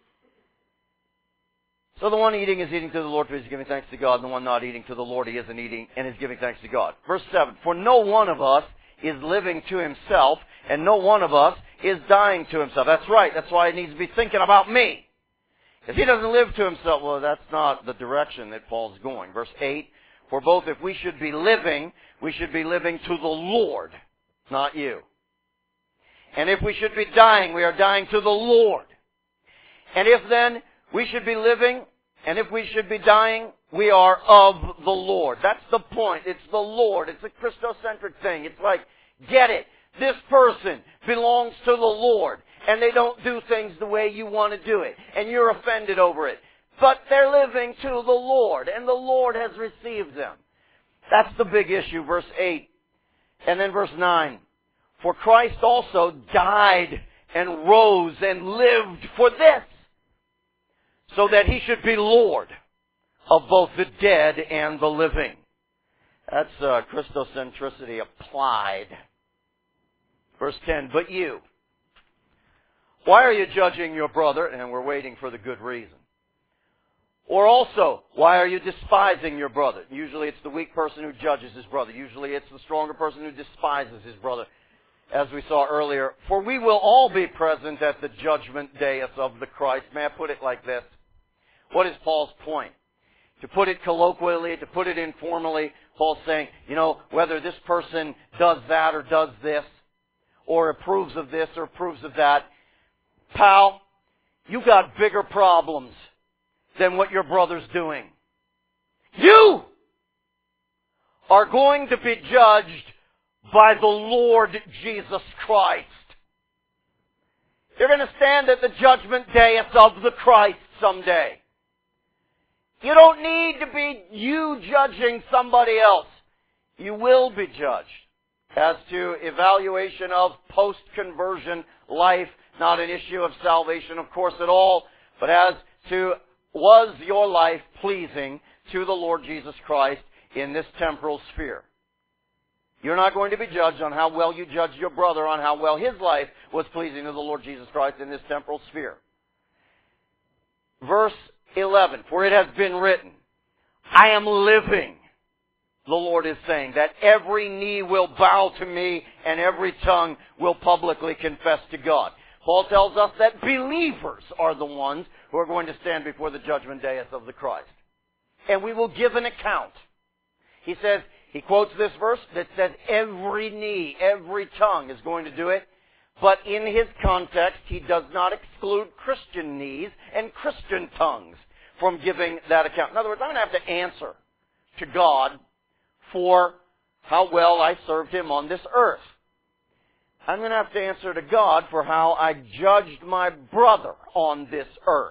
So the one eating is eating to the Lord, for he is giving thanks to God, and the one not eating to the Lord he isn't eating, and is giving thanks to God. Verse seven, for no one of us is living to himself, and no one of us is dying to himself. That's right. That's why he needs to be thinking about me. If he doesn't live to himself, well, that's not the direction that Paul's going. Verse eight, for both if we should be living, we should be living to the Lord, not you. And if we should be dying, we are dying to the Lord. And if then we should be living, and if we should be dying, we are of the Lord. That's the point. It's the Lord. It's a Christocentric thing. It's like, get it. This person belongs to the Lord, and they don't do things the way you want to do it, and you're offended over it. But they're living to the Lord, and the Lord has received them. That's the big issue, verse eight. And then verse nine. For Christ also died and rose and lived for this, so that he should be Lord of both the dead and the living. That's uh, Christocentricity applied. Verse ten, but you, why are you judging your brother? And we're waiting for the good reason. Or also, why are you despising your brother? Usually it's the weak person who judges his brother. Usually it's the stronger person who despises his brother, as we saw earlier. For we will all be present at the judgment day of the Christ. May I put it like this? What is Paul's point? To put it colloquially, to put it informally, Paul's saying, you know, whether this person does that or does this, or approves of this or approves of that, pal, you got bigger problems than what your brother's doing. You are going to be judged by the Lord Jesus Christ. You're going to stand at the judgment day of the Christ someday. You don't need to be you judging somebody else. You will be judged. As to evaluation of post-conversion life, not an issue of salvation, of course, at all, but as to, was your life pleasing to the Lord Jesus Christ in this temporal sphere? You're not going to be judged on how well you judged your brother, on how well his life was pleasing to the Lord Jesus Christ in this temporal sphere. Verse eleven, for it has been written, I am living, the Lord is saying, that every knee will bow to me and every tongue will publicly confess to God. Paul tells us that believers are the ones who are going to stand before the judgment day of the Christ. And we will give an account. He says, he quotes this verse that says every knee, every tongue is going to do it. But in his context, he does not exclude Christian knees and Christian tongues from giving that account. In other words, I'm going to have to answer to God for how well I served him on this earth. I'm going to have to answer to God for how I judged my brother on this earth.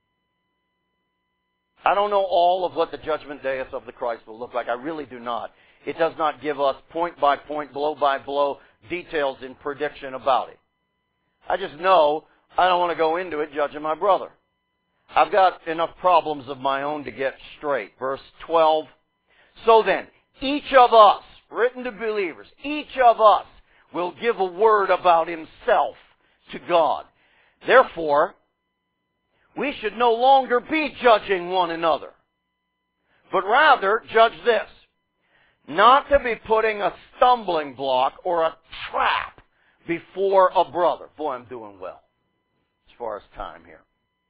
I don't know all of what the judgment day of the Christ will look like. I really do not. It does not give us point by point, blow by blow details in prediction about it. I just know I don't want to go into it judging my brother. I've got enough problems of my own to get straight. Verse twelve. So then, each of us, written to believers, each of us will give a word about himself to God. Therefore, we should no longer be judging one another, but rather judge this, not to be putting a stumbling block or a trap before a brother. Boy, I'm doing well as far as time here.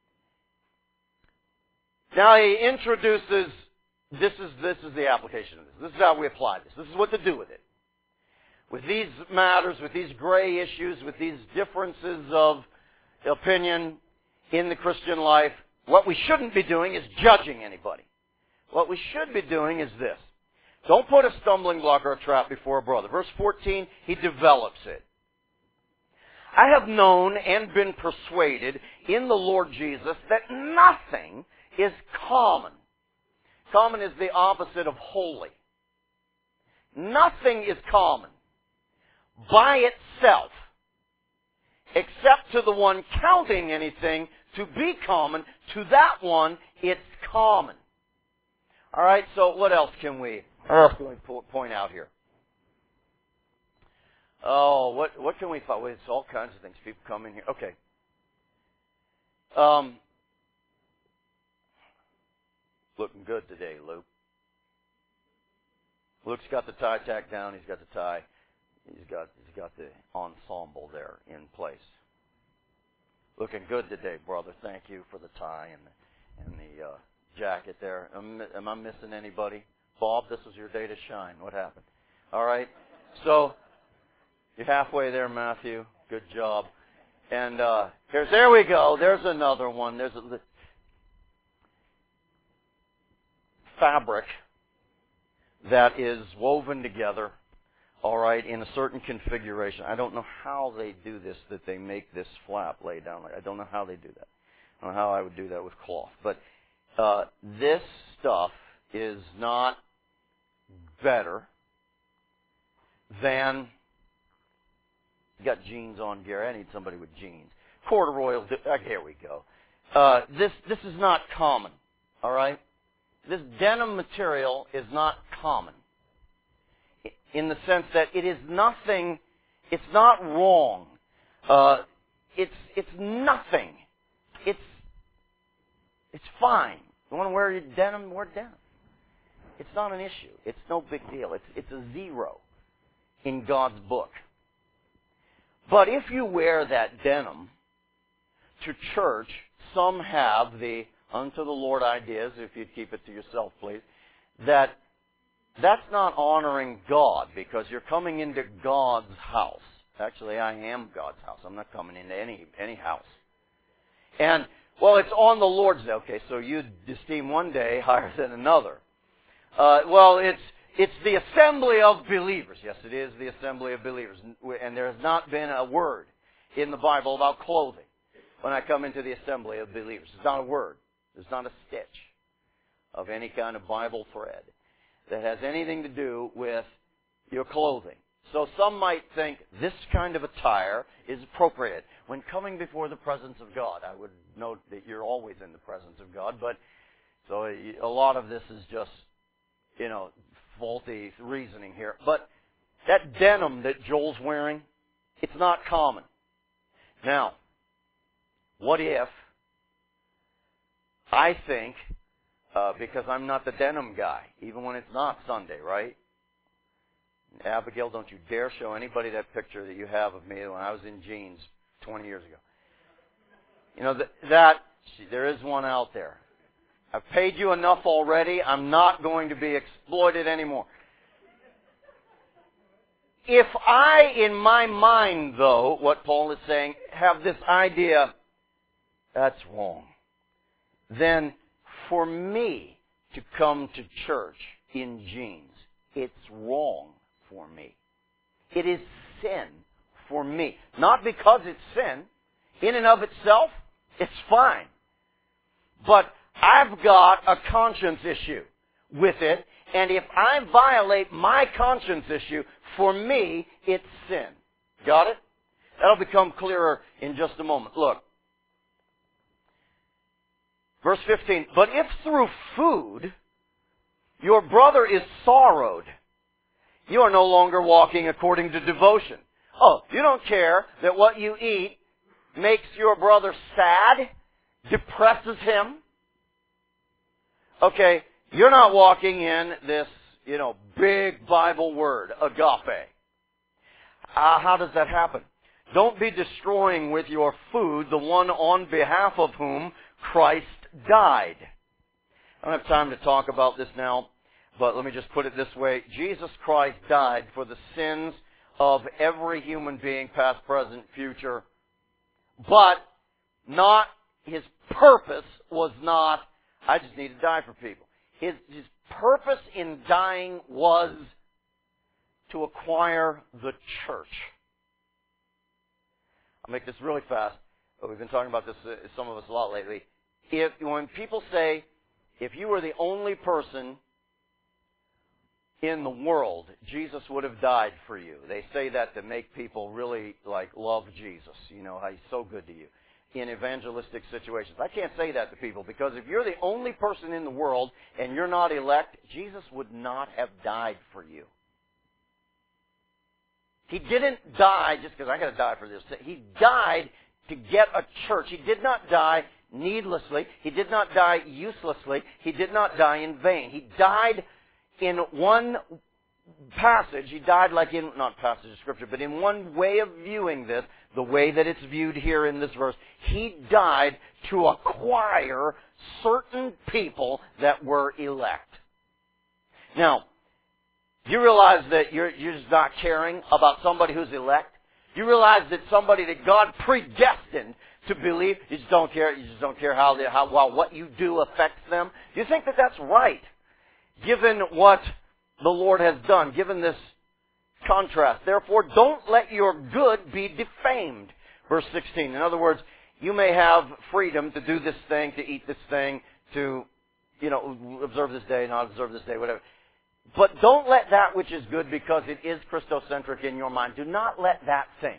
Now he introduces, this is, this is the application of this. This is how we apply this. This is what to do with it. With these matters, with these gray issues, with these differences of opinion in the Christian life, what we shouldn't be doing is judging anybody. What we should be doing is this. Don't put a stumbling block or a trap before a brother. Verse fourteen, he develops it. I have known and been persuaded in the Lord Jesus that nothing is common. Common is the opposite of holy. Nothing is common by itself, except to the one counting anything to be common. To that one, it's common. All right, so what else can we, what else can we point out here? Oh, what what can we find? Well, it's all kinds of things. People come in here. Okay. Um, looking good today, Luke. Luke's got the tie tacked down. He's got the tie. He's got he's got the ensemble there in place. Looking good today, brother. Thank you for the tie and the, and the uh, jacket there. Am, am I missing anybody? Bob, this was your day to shine. What happened? All right. So you're halfway there, Matthew. Good job. And uh, here's there we go. There's another one. There's a fabric that is woven together. All right, in a certain configuration. I don't know how they do this, that they make this flap lay down. I don't know how they do that. I don't know how I would do that with cloth. But uh, this stuff is not better than, you got jeans on, Gary. I need somebody with jeans. Corduroy, uh, here we go. Uh, this, this is not common, all right? This denim material is not common, in the sense that it is nothing, it's not wrong. Uh, it's it's nothing. It's it's fine. You want to wear your denim, wear denim. It's not an issue. It's no big deal. It's it's a zero in God's book. But if you wear that denim to church, some have the unto the Lord ideas, if you'd keep it to yourself, please, that that's not honoring God, because you're coming into God's house. Actually, I am God's house. I'm not coming into any any house. And, well, it's on the Lord's day. Okay, so you esteem one day higher than another. Uh, well, it's it's the assembly of believers. Yes, it is the assembly of believers. And there has not been a word in the Bible about clothing when I come into the assembly of believers. There's not a word. There's not a stitch of any kind of Bible thread that has anything to do with your clothing. So some might think this kind of attire is appropriate when coming before the presence of God. I would note that you're always in the presence of God, but so a lot of this is just, you know, faulty reasoning here. But that denim that Joel's wearing, it's not common. Now, what if I think, Uh, because I'm not the denim guy, even when it's not Sunday, right? Abigail, don't you dare show anybody that picture that you have of me when I was in jeans twenty years ago. You know, th- that, see, there is one out there. I've paid you enough already. I'm not going to be exploited anymore. If I, in my mind, though, what Paul is saying, have this idea, that's wrong, then for me to come to church in jeans, it's wrong for me. It is sin for me. Not because it's sin. In and of itself, it's fine. But I've got a conscience issue with it, and if I violate my conscience issue, for me, it's sin. Got it? That'll become clearer in just a moment. Look. Verse fifteen, but if through food your brother is sorrowed, you are no longer walking according to devotion. Oh, you don't care that what you eat makes your brother sad, depresses him. Okay, you're not walking in this, you know, big Bible word, agape. Uh, how does that happen? Don't be destroying with your food the one on behalf of whom Christ died. I don't have time to talk about this now, but let me just put it this way. Jesus Christ died for the sins of every human being, past, present, future, but not, his purpose was not, I just need to die for people. His, his purpose in dying was to acquire the church. I'll make this really fast. We've been talking about this, uh, some of us, a lot lately. If, when people say, if you were the only person in the world, Jesus would have died for you. They say that to make people really, like, love Jesus. You know, how he's so good to you in evangelistic situations. I can't say that to people, because if you're the only person in the world and you're not elect, Jesus would not have died for you. He didn't die just because I got to die for this. He died to get a church. He did not die needlessly. He did not die uselessly. He did not die in vain. He died in one passage. He died like in, not passage of Scripture, but in one way of viewing this, the way that it's viewed here in this verse. He died to acquire certain people that were elect. Now, do you realize that you're, you're just not caring about somebody who's elect? You realize that somebody that God predestined to believe, you just don't care. You just don't care how, they, how well, what you do affects them. Do you think that that's right? Given what the Lord has done, given this contrast. Therefore, don't let your good be defamed. Verse sixteen. In other words, you may have freedom to do this thing, to eat this thing, to, you know, observe this day, not observe this day, whatever. But don't let that which is good, because it is Christocentric in your mind, do not let that thing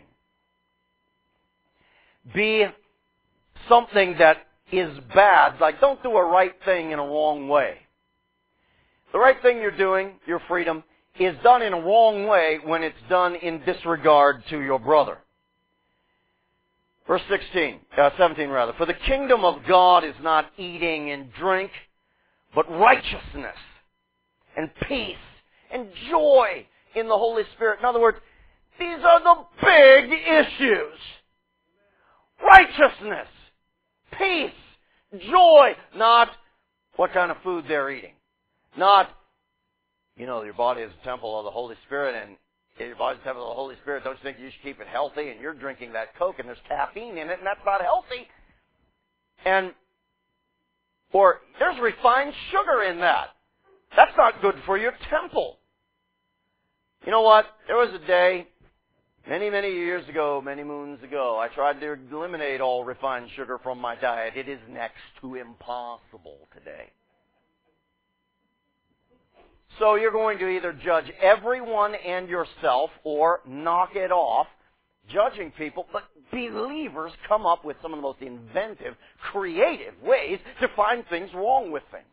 be something that is bad. Like, don't do a right thing in a wrong way. The right thing you're doing, your freedom, is done in a wrong way when it's done in disregard to your brother. Verse sixteen, uh, seventeen rather. For the kingdom of God is not eating and drink, but righteousness and peace and joy in the Holy Spirit. In other words, these are the big issues. Righteousness, peace, joy, not what kind of food they're eating. Not, you know, your body is a temple of the Holy Spirit, and if your body's a temple of the Holy Spirit, don't you think you should keep it healthy? And you're drinking that Coke, and there's caffeine in it, and that's not healthy. And, or there's refined sugar in that. That's not good for your temple. You know what? There was a day, many, many years ago, many moons ago, I tried to eliminate all refined sugar from my diet. It is next to impossible today. So you're going to either judge everyone and yourself or knock it off, judging people. But believers come up with some of the most inventive, creative ways to find things wrong with things.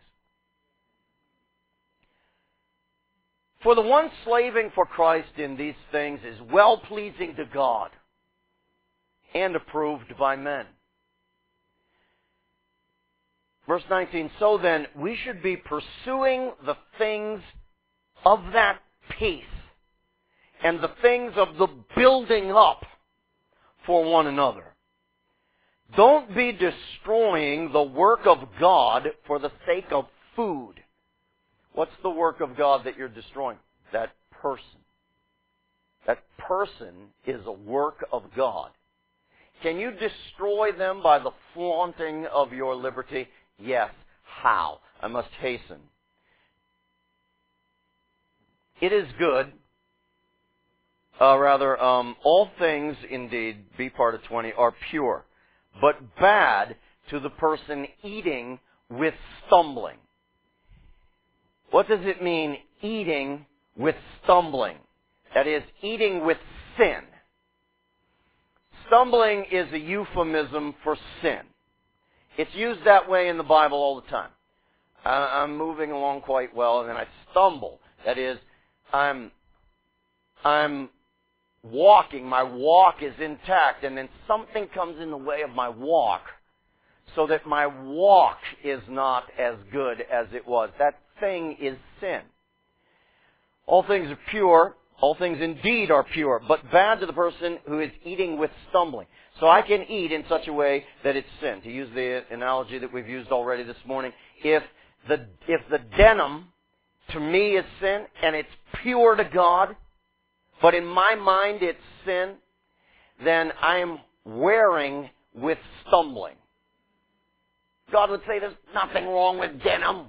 For the one slaving for Christ in these things is well-pleasing to God and approved by men. Verse nineteen, so then, we should be pursuing the things of that peace and the things of the building up for one another. Don't be destroying the work of God for the sake of food. What's the work of God that you're destroying? That person. That person is a work of God. Can you destroy them by the flaunting of your liberty? Yes. How? I must hasten. It is good uh, rather, um, all things, indeed, B part of twenty, are pure, but bad to the person eating with stumbling. What does it mean, eating with stumbling? That is, eating with sin. Stumbling is a euphemism for sin. It's used that way in the Bible all the time. I'm moving along quite well, and then I stumble. That is, I'm, I'm walking. My walk is intact, and then something comes in the way of my walk, so that my walk is not as good as it was. That thing is sin. All things are pure. All things indeed are pure, but bad to the person who is eating with stumbling. So I can eat in such a way that it's sin. To use the analogy that we've used already this morning, if the, if the denim to me is sin and it's pure to God, but in my mind it's sin, then I'm wearing with stumbling. God would say there's nothing wrong with denim.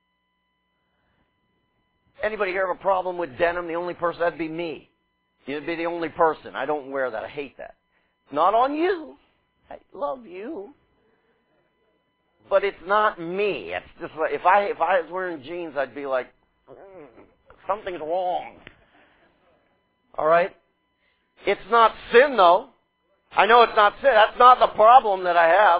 Anybody here have a problem with denim? The only person, that'd be me. You'd be the only person. I don't wear that. I hate that. Not on you. I love you. But it's not me. It's just like, if I, if I was wearing jeans, I'd be like, mm, something's wrong. Alright? It's not sin though. I know it's not sin. That's not the problem that I have.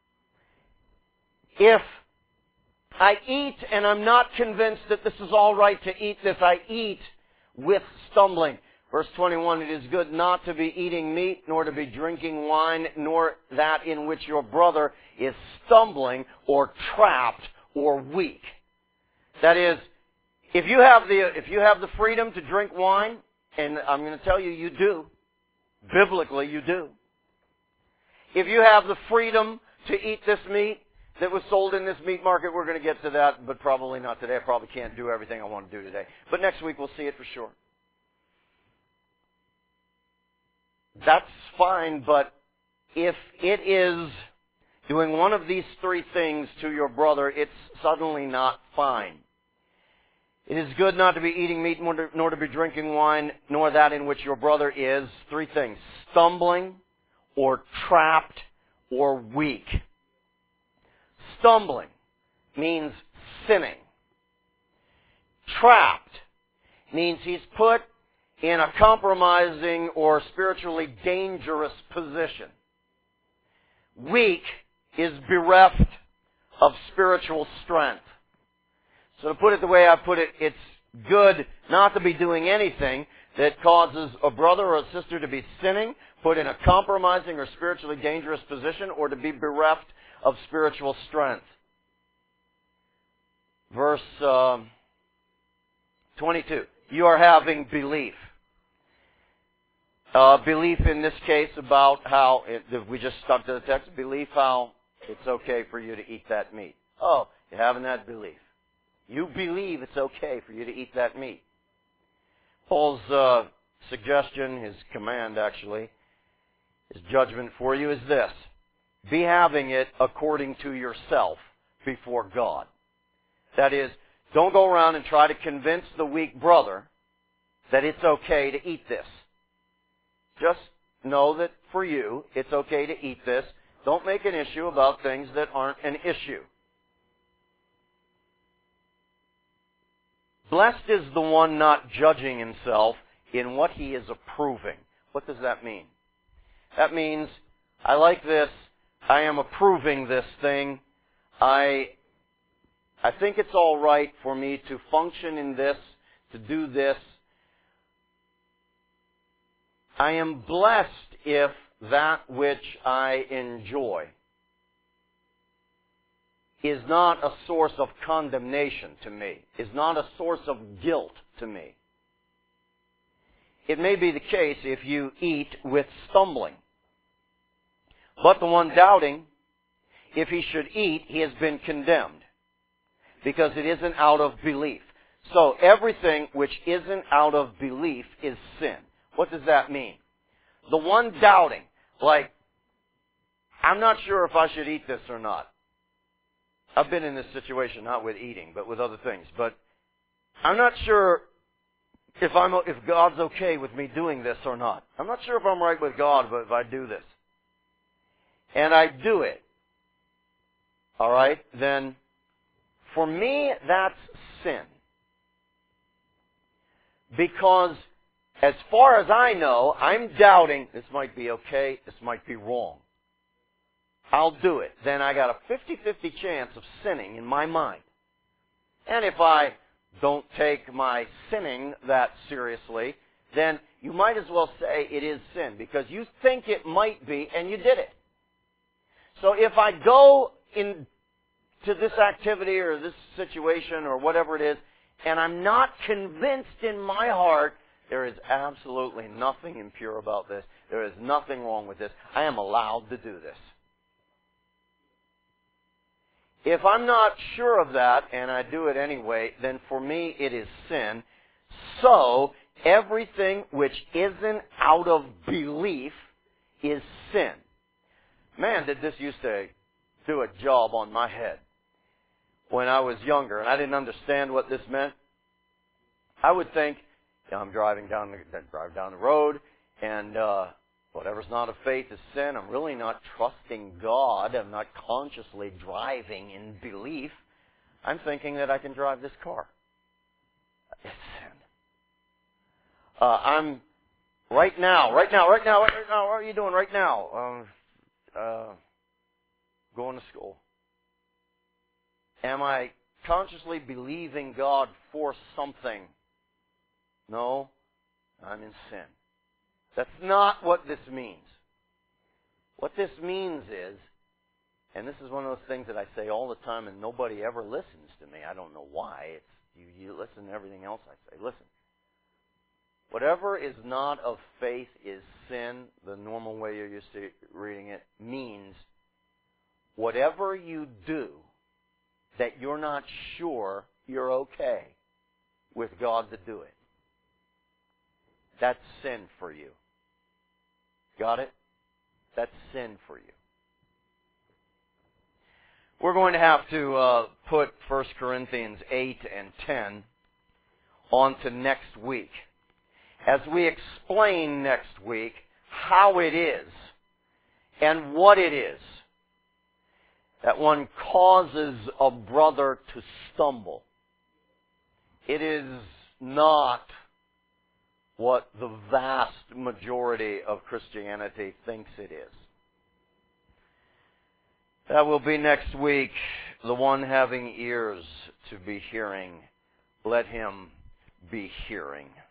If I eat and I'm not convinced that this is all right to eat this, I eat with stumbling. Verse twenty-one, it is good not to be eating meat, nor to be drinking wine, nor that in which your brother is stumbling or trapped or weak. That is, if you have the, if you have the freedom to drink wine, and I'm going to tell you, you do. Biblically, you do. If you have the freedom to eat this meat that was sold in this meat market, we're going to get to that, but probably not today. I probably can't do everything I want to do today. But next week we'll see it for sure. That's fine, but if it is doing one of these three things to your brother, it's suddenly not fine. It is good not to be eating meat, nor to, nor to be drinking wine, nor that in which your brother is, three things, stumbling, or trapped, or weak. Stumbling means sinning. Trapped means he's put in a compromising or spiritually dangerous position. Weak is bereft of spiritual strength. So to put it the way I put it, it's good not to be doing anything that causes a brother or a sister to be sinning, put in a compromising or spiritually dangerous position, or to be bereft of spiritual strength. Verse uh, twenty-two. You are having belief. Uh, belief in this case about how, it, if we just stuck to the text, belief how it's okay for you to eat that meat. Oh, you're having that belief. You believe it's okay for you to eat that meat. Paul's uh, suggestion, his command actually, his judgment for you is this. Be having it according to yourself before God. That is, don't go around and try to convince the weak brother that it's okay to eat this. Just know that for you, it's okay to eat this. Don't make an issue about things that aren't an issue. Blessed is the one not judging himself in what he is approving. What does that mean? That means, I like this, I am approving this thing, I, I think it's all right for me to function in this, to do this. I am blessed if that which I enjoy is not a source of condemnation to me, is not a source of guilt to me. It may be the case if you eat with stumbling. But the one doubting, if he should eat, he has been condemned, because it isn't out of belief. So everything which isn't out of belief is sin. What does that mean? The one doubting, like, I'm not sure if I should eat this or not. I've been in this situation, not with eating, but with other things. But I'm not sure, if I'm if God's okay with me doing this or not. I'm not sure if I'm right with God, but if I do this, and I do it, all right, then for me that's sin. Because as far as I know, I'm doubting this might be okay, this might be wrong. I'll do it. Then I got a fifty-fifty chance of sinning in my mind. And if I don't take my sinning that seriously, then you might as well say it is sin, because you think it might be and you did it. So if I go in to this activity or this situation or whatever it is, and I'm not convinced in my heart, there is absolutely nothing impure about this. There is nothing wrong with this. I am allowed to do this. If I'm not sure of that and I do it anyway, then for me it is sin. So, everything which isn't out of belief is sin. Man, did this used to do a job on my head when I was younger, and I didn't understand what this meant. I would think, you know, I'm driving down the drive down the road, and uh, whatever's not of faith is sin. I'm really not trusting God. I'm not consciously driving in belief. I'm thinking that I can drive this car. It's sin. Uh, I'm right now, right now, right now, right now. What are you doing right now? Um, uh, going to school. Am I consciously believing God for something? No, I'm in sin. That's not what this means. What this means is, and this is one of those things that I say all the time and nobody ever listens to me. I don't know why. It's you, you listen to everything else I say. Listen. Whatever is not of faith is sin, the normal way you're used to reading it, means whatever you do that you're not sure you're okay with God to do it. That's sin for you. Got it? That's sin for you. We're going to have to uh, put First Corinthians eight and ten on to next week, as we explain next week how it is and what it is that one causes a brother to stumble. It is not what the vast majority of Christianity thinks it is. That will be next week. The one having ears to be hearing, let him be hearing.